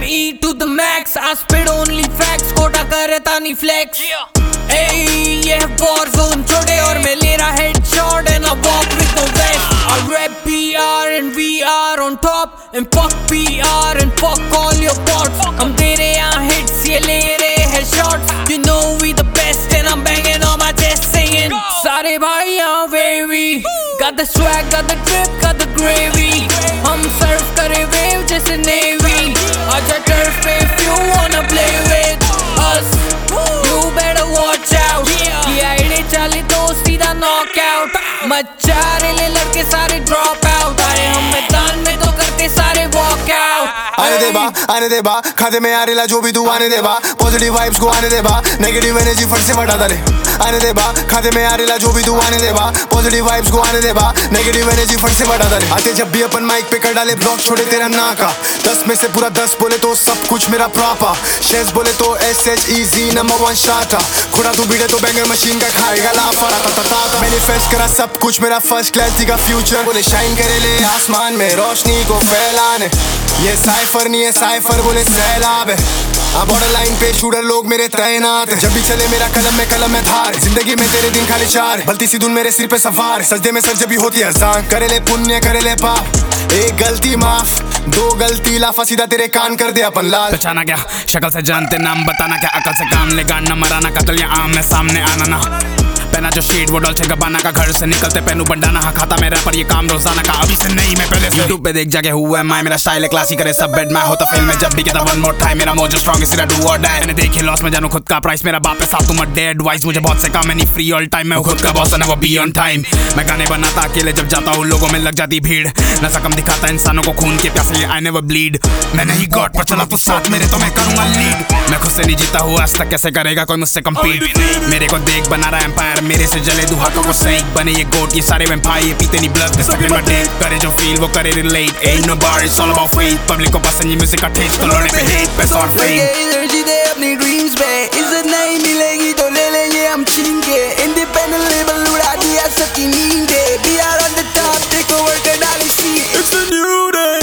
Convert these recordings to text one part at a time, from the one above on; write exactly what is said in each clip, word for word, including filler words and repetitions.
E to the max, I spit only facts, Kota करता नहीं flex. Hey, ये है war zone छोटे और मैं ले रहा headshot and I walk with no vest. I rap P R and V R on top and fuck P R and fuck all your bots. हम तेरे यहाँ hits, ये ले रहे हैं shots. You know we the best and I'm banging on my chest singing. सारे भाई यहाँ wavy, got the swag, got the drip, got the gravy. हम surf करे wave जैसे navy. आजा turf पे if you wanna play with us, you better watch out. ये ID चली तो सीधा knockout. मचा रहे लड़के सारे drop out. आए हम मैदान में तो करते सारे walk out. आने दे बा, आने दे बा, खाते में आ रेला जो भी तू आने दे बा. पॉजिटिव वाइब्स को आने दे बा, नेगेटिव एनर्जी फट से हटा डाले. आने दे बा, खाते में आ रेला जो भी तू आने दे बा. पॉजिटिव वाइब्स को आने दे बा, नेगेटिव एनर्जी फट से हटा डाले. आते जब भी अपन माइक पे कर डाले ब्लॉक छोड़े तेरा नाका. दस में से पूरा दस बोले तो सब कुछ मेरा प्रॉपर. शेष बोले तो S H E G number one शाटा. खुदा तू बीड़े तो बैंगर मशीन का खाएगा लाफा. मैनिफेस्ट करा सब कुछ मेरा फर्स्ट क्लास का फ्यूचर. बोले शाइन करे ले आसमान में रोशनी को फैलाने. ये साइफर नहीं है साइफर बोले सैलाब है. आ बॉर्डर लाइन पे शूटर लोग मेरे तैनात है. जब भी चले मेरा कलम में कलम में धार. जिंदगी में तेरे दिन खाली चार. बलती सी धुन मेरे सिर पे सवार. सजदे में सर जब भी होती है अजान. करे ले पुण्य करे ले पाप. एक गलती माफ, दो गलती लाफा सीधा तेरे कान कर दे अपन लाल. पहचाना क्या शक्ल से जानते नाम बताना क्या अकल से काम ले गाना मराना कतल या आम में सामने आना ना. पहना जो शीट वो डॉल्चे गबाना का. घर से निकलते पहनू बंडाना. हाँ खाता मेरा पर ये काम रोजाना का. अभी से नहीं मैं पहले से यूट्यूब पे देख जाके हुआ है मैं. मेरा स्टाइल है क्लासी करे सब बेड मैं होता फिल्म में जब भी कहता वन मोर टाइम. मेरा मोजो स्ट्रॉन्ग इसी डू और डाई. मैंने देखे लॉस में जानू खुद का प्राइस. मेरा बाप है साथ तुम डेड वाइज. मुझे बहुत से काम है नहीं फ्री ऑल टाइम. मैं खुद का बॉस है वो बी ऑन टाइम. मैं गाने बनाता अकेले जब जाता हूँ लोगों में लग जाती भीड़. नशा कम दिखाता इंसानों को खून के प्यासे आई नेवर ब्लीड. मैं नहीं गॉड पर चला तो साथ मेरे तो मैं करूंगा लीड. मैं खुद से नहीं जीता हूँ आज तक कैसे करेगा कोई मुझसे कम्पीट. मेरे को देख बना रहा एम्पायर मेरे से जले दू हाथों को सैंक. बने ये गोट ये सारे वैम्पायर ये पीते नहीं blood. Stuck in my deck करे जो फील वो करे relate. ain't no bar it's all about faith. Public को पसंद ये म्यूजिक का टेस्ट तो लोड़े पे हेट पैसा और फेम. एनर्जी दे अपनी ड्रीम्स पे. इज्जत नहीं मिलेगी तो ले लेंगे हम छीन के. इंडिपेंडेंट लेवल उड़ा दिया सबकी नींद. We are on the top take over कर डाली सीट. It's a new day.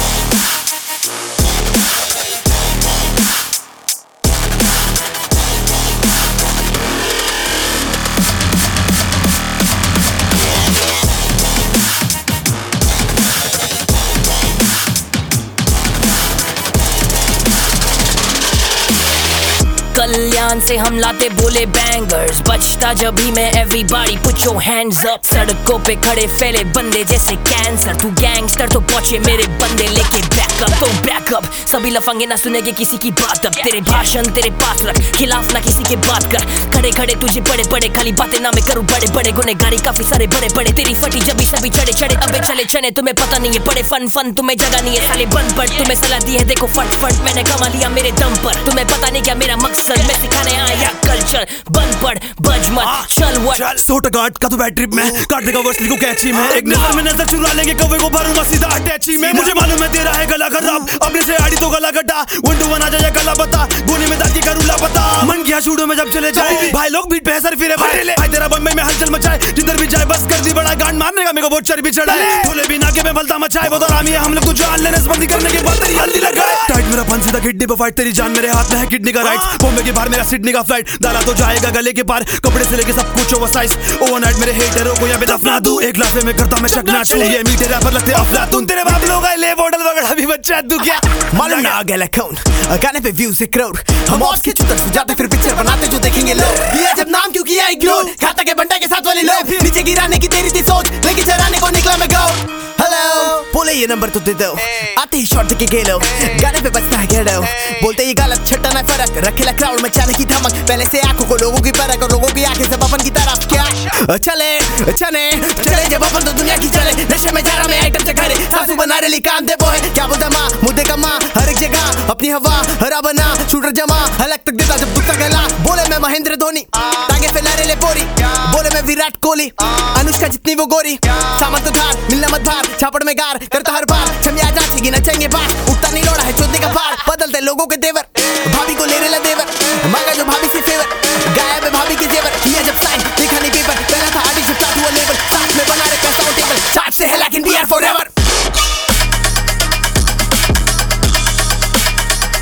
Kalyan से हम लाते बोले बैंगर्स. बचता जब भी मैं everybody put your hands up. सड़कों पे खड़े फैले बंदे जैसे कैंसर. तू गैंगस्टर तो पहुंचे मेरे बंदे लेके बैकअप. तो बैकअप सभी लफंगे ना सुनेंगे किसी की बात. अब तेरे भाषण तेरे पास रख खिलाफ ना किसी के बात कर. खड़े खड़े तुझे बड़े बड़े खाली बातें ना मैं करूँ बड़े बड़े. गुनेगारी काफी सारे बड़े बड़े. तेरी फटी जब भी सभी चढ़े चढ़े अबे चले चने. तुम्हें पता नहीं है बड़े फन फन तुम्हें जगह नहीं है साले बन पड़. तुम्हें सलाह दी है देखो फट फट मैंने कमा लिया मेरे दम पर. तुम्हें पता नहीं क्या मेरा मकसद मैं सिखाने आया कल्चर. बन पड़ बज मत चल वट. सोटा गार्ड का तो बैड ट्रिप में काट देगा वर्स को कैची में. एक नजर में नजर चुरा लेंगे कवे को भरूंगा सीधा अटैची में. मुझे मालूम है तेरा है गला खराब अपने से आड़ी तो गला कटा. वन टू वन आ जाए गला बता गोली में दादी का रूला पता. मन किया शूडो में जब चले जाए भाई लोग बीट पे सर फिरे भाई. भाई तेरा बम्बई में हलचल मचाए जिधर भी जाए बस कर दी बड़ा. गांड मारने का मेरे को बहुत चर्बी चढ़ाए. ढोले भी नाके में बलता मचाए. वो तो रामी है हम लोग को जान लेने बंदी करने के बाद तेरी हल्दी लगाए. टाइट मेरा फन सीधा किडनी पे फाइट. तेरी जान मेरे हाथ में है किडनी का राइट. बॉम्बे के बाहर मेरा सिडनी का फ्लाइट. डाला तो जाएगा गले के पार. कपड़े से लेके सब कुछ ओवर साइज. ओवरनाइट मेरे हेटरों को यहाँ पे दफना दूं. एक लाफे में करता मैं चकना चूं. ये मीठे रैपर लगते अफलातून. तेरे बाप लोग आए ले बॉटल वगैरह भी बच्चा तू क्या मालूम ना आ गया कौन. गाने पे व्यूज से करोड़. हम ऑफ के चुतर जाते फिर पिक्चर बनाते जो देखेंगे लोग. ये जब नाम क्यों किया इग्नोर. खाता के बंटा के साथ वाले लोग. नीचे गिराने की तेरी थी सोच लेके चराने को निकला मैं गाओ. हेलो बोले ये नंबर तो दे दो. आते ही शॉट के गेलो गाने पे बचता है गेडो. बोलते ये गलत छट्टा ना फर्क. रखेला क्राउड में चाने की धमक. पहले से आंखों को लोगों की परख और लोगों की आंखें सब अपन की तरफ. क्या चले चने चले जब अपन तो दुनिया की चले. नशे में जा रहा मैं आइटम से खड़े. सासू बना रही काम दे वो है क्या बोलता माँ मुद्दे का माँ. हर एक जगह अपनी हवा हरा बना. शूटर जमा हलक तक देता जब दुखता गला. बोले मैं महेंद्र धोनी टांगे फैला रहे ले बोरी. बोले मैं विराट कोहली अनुष्का जितनी वो गोरी. सामंत धार मिलना मत भार. छापड़ में गार करता हर बार. छमिया जाचेगी न चेंगे बार. उठता नहीं लोड़ा है चोदने का पार. बदलते लोगों के देवर भाभी को ले रहे ला देवर. मांगा जो भाभी से फेवर गायब है भाभी के जेवर. ये जब साइन देखा नहीं पेपर. पहला था आर्टिस्ट जब साथ हुआ लेवल. साथ में बना रहे पैसा और टेबल. चार्ट से है लेकिन we are forever.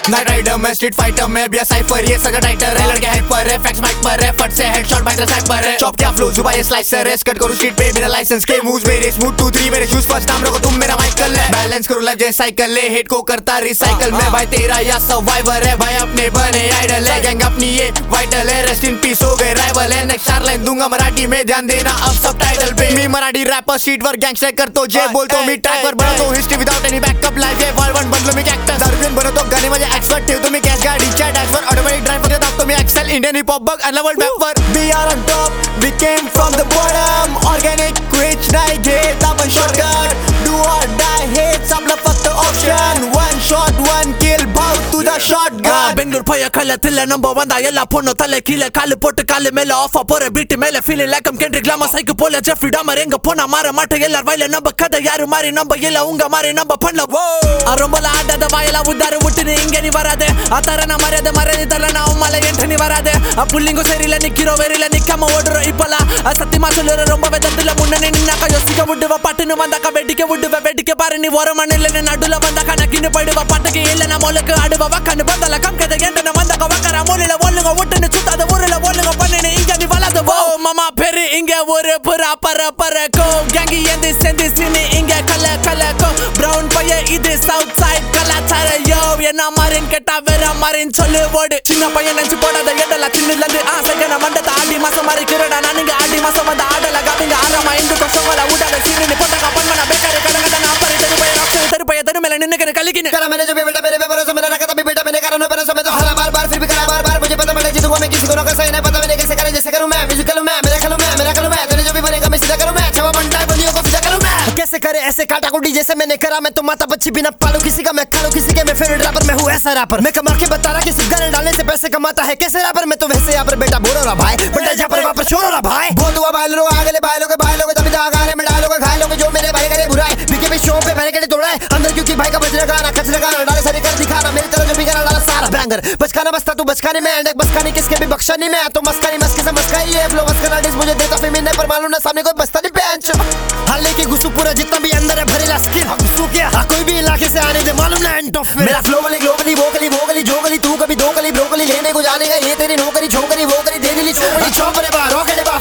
Night rider में स्ट्रीट फाइटर में भी साइफर ये सगा टाइटर है लड़के हेड पर है फैक्स माइक पर है फट से हेडशॉट माइक साइपर है चॉप क्या फ्लो जुबान स्लाइसर है स्कट करो स्ट्रीट पे मेरा लाइसेंस के मूव्स मेरे स्मूथ टू थ्री मेरे शूज फर्स्ट टाइम रखो तुम मेरा माइकल है बैलेंस करो लाइफ जैसे साइकिल ले हिट को करता रिसाइकल में भाई तेरा या सर्वाइवर है भाई अपने बने आइडल है गैंग अपनी ये वाइटल है रेस्ट इन पीस हो गए राइवल है नेक्स्ट चार लाइन दूंगा मराठी में ध्यान देना अब सब टाइटल पे मी Marathi rapper sheet work gangster कर तो जे बोल तो मी ट्रैक पर बना तो history without any backup life है वन वन बदलो मी कैक्टस दर्जन बनो तो गाने मजे एक्सपर्ट ठेव तुम्ही कॅश गाडी चॅट डॅशवर ऑटोमॅटिक ड्राइव करत दाखतो मी excel Indian hip hop bug unlevelled मॅपवर we are on top we came from the bottom organic क्विच नाही घेत आपण शॉर्टकट डू ऑर डाय हेच आपलं फक्त option one shot one kill भाऊ तुझा शॉटगन ಬೆಂಗಳೂರು ಪಯ ಕಲೆ ತಿಲ್ಲ ನಂಬರ್ ಒಂದ ಎಲ್ಲ ಪೊಣ್ಣು ತಲೆ ಕೀಲೆ ಕಾಲು ಪೊಟ್ಟು ಕಾಲು ಮೇಲೆ ಆಫ್ ಪೊರೆ ಬಿಟ್ಟು ಮೇಲೆ feeling like come Kendrick Lamar psycho ಪೋಲೆ ಜೆಫ್ರಿ ಡಾಮರ್ எங்க போனா மாற மாட்ட எல்லார் வாயில நம்ம கதை யாரு மாறி நம்ம இல்ல உங்க மாறி நம்ம பண்ணல ரொம்பல ஆடாத வாயில உதாரு விட்டுன்னு இங்க நீ வராதே ஆத்தர நான் மரியாதை மரியாதை தரல நான் உம்மால என்ட்ரி நீ வராதே புள்ளிங்கோ சரியில்ல நிக்கிறோ வெறில நிக்காம ஓடுறோ இப்பல சத்தியமா சொல்லுற ரொம்ப வெதத்துல முன்னே நின்னாக்க யோசிக்க விடுவ பட்டுன்னு வந்தாக்க வெடிக்க விடுவ வெடிக்க பாரு நீ ஓர மண்ணில நடுல வந்தாக்க நக்கின்னு போயிடுவ பட்டுக்கு இல்ல நான் மொலக்கு ஆடுவ வக்கன்னு பந்தல கம் கதை என்ட வந்தாக்க வக்கற மூலையில ஒல்லுங்க விட்டுன்னு சுத்தாத ஊருல ஒல்லுங்க பண்ணின்னு இங்க நீ வளர்ந்து ஓ மாமா பெரு இங்க ஒரு புறா பர பரக்கோ கேங்கி எந்த செந்தி சினி இங்க கல கலக்கோ பிரவுன் பைய இது சவுத் சைட் கலாச்சார யோ என்ன மாறின் கேட்டா வேற மாறின் சொல்லு ஓடு சின்ன பையன் நினைச்சு போடாத எடல சின்னல இருந்து ஆசைகன மண்டத ஆடி மாசம் மாறி கிரடா நானுங்க ஆடி மாசம் வந்த ஆடல காவிங்க ஆரமா இந்து கொசவல உடல சினி நீ போட்டா பண்ணன பேக்கற கடங்கட நான் பரி தெரு பைய ராக்ஷன் தெரு பைய தெரு மேல நின்னுக்கிற கலிக்கின करा मैंने जो भी बेटा मेरे पे भरोसा मेरा रखा था बेटा मैंने करा नो पर समय तो हरा बार बार फिर भी करा बार बार मुझे पता पड़े जीतूंगा मैं किसी को रोक सही नहीं पता मैंने कैसे करे जैसे करूं मैं म्यूजिकल मैं मेरा करूं मैं मेरा करूं मैं तेरे जो भी बनेगा मैं सीधा करूं मैं छवा बनता है बंदियों को सीधा करूं मैं कैसे करे ऐसे काटा कुटी जैसे मैंने करा मैं तो माता बच्ची बिना पालू किसी का मैं खालू किसी के मैं फेवरेट रैपर मैं हूं ऐसा रैपर मैं कमा के बता रहा कि सिर्फ गाने डालने से पैसे कमाता है कैसे रैपर मैं तो वैसे यहाँ पर बेटा बोलो रहा भाई बंदा जहाँ पर वहाँ पर छोड़ो रहा भाई बहुत हुआ भाई लोग आगे ले भाई लोग भाई लोग तभी तो आगे में डालोगे खाई लोगे जो मेरे भाई करे बुरा है बीके भी शो पे बैरिकेड तोड़ा है अंदर क्योंकि भाई का बजरा गाना खचरा गाना डाले सारे कर दिखाना मेरी तरह जो भी गाना डाला सारा बैंगर बचकाना बसता तू बचकाने में एंड बचकाने किसके भी बख्शा नहीं मैं तो मस्कानी मस्के से मस्काई है फ्लो मस्कना डिस मुझे देता फिर मैंने पर मालूम ना सामने कोई बसता नहीं बेंच हाले की घुसू पूरा जितना भी अंदर है भरेला स्किल घुसू क्या हाँ कोई भी इलाके से आने दे मालूम ना एंड ऑफ मेरा फ्लोवली ग्लोबली वोकली वोकली जोगली तू कभी दो कली ब्रोकली लेने को जाने का ये तेरी नौकरी छोकरी वो करी दे दिली छोकरी चौपरे बार रॉकेट बार